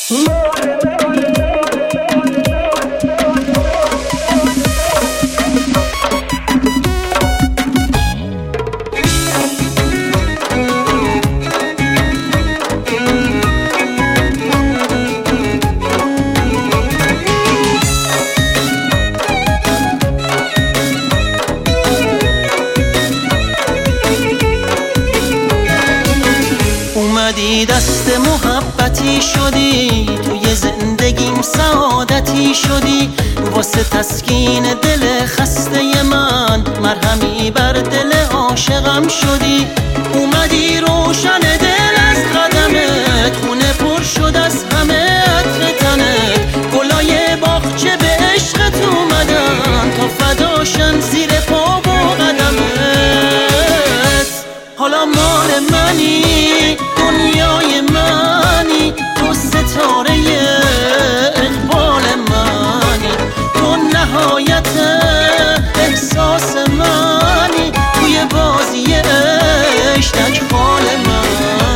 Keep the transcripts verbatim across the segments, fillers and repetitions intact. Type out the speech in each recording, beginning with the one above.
اومدی دست محبتی شدی، توی زندگیم سعادتی شدی، واسه تسکین دل خسته من مرهمی بر دل عاشقم شدی. اومدی روشن دل از قدمت، خونه پر شد از همه عطر تنت، گلای باغچه به عشقت اومدن تا فداشن زیر پا و قدمت. حالا مال منی، دنیای منی، تو ستاره اقبال منی، تو نهایت احساس منی، توی بازی عشق اکبال منی.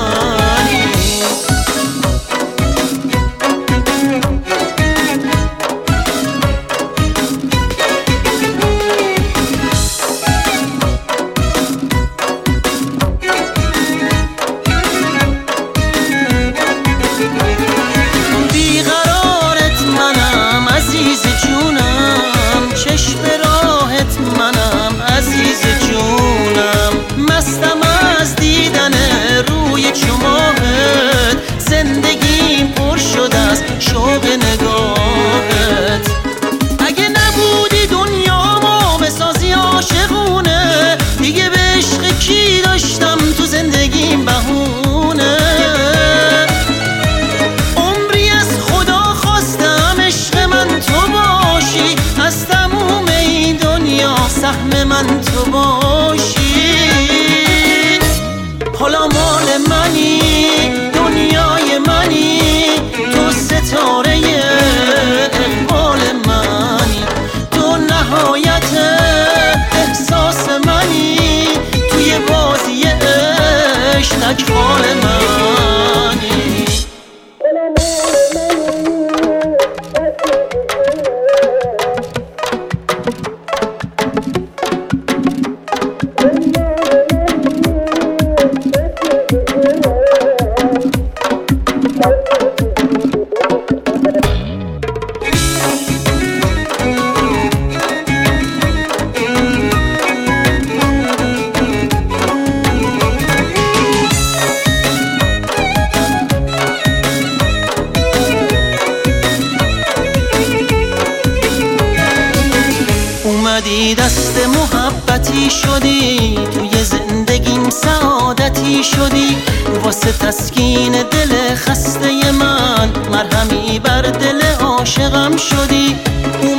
مستم از دیدن روی چماهت، زندگیم پر شد از شوق نگاهت. اگه نبودی دنیامو بسازی عاشقونه، دیگه به عشق کی داشتم تو زندگیم بهونه. عمری از خدا خواستم عشق من تو باشی، از تموم این دنیا سهم من تو باشی. حالا مال منی، دنیای منی، تو ستاره اقبال منی، تو نهایت احساس منی، توی بازی عشق اکبال منی. اومدی دست محبتی شدی، توی زندگیم سعادتی شدی، واسه تسکین دل خسته من مرهمی بر دل عاشقم شدی.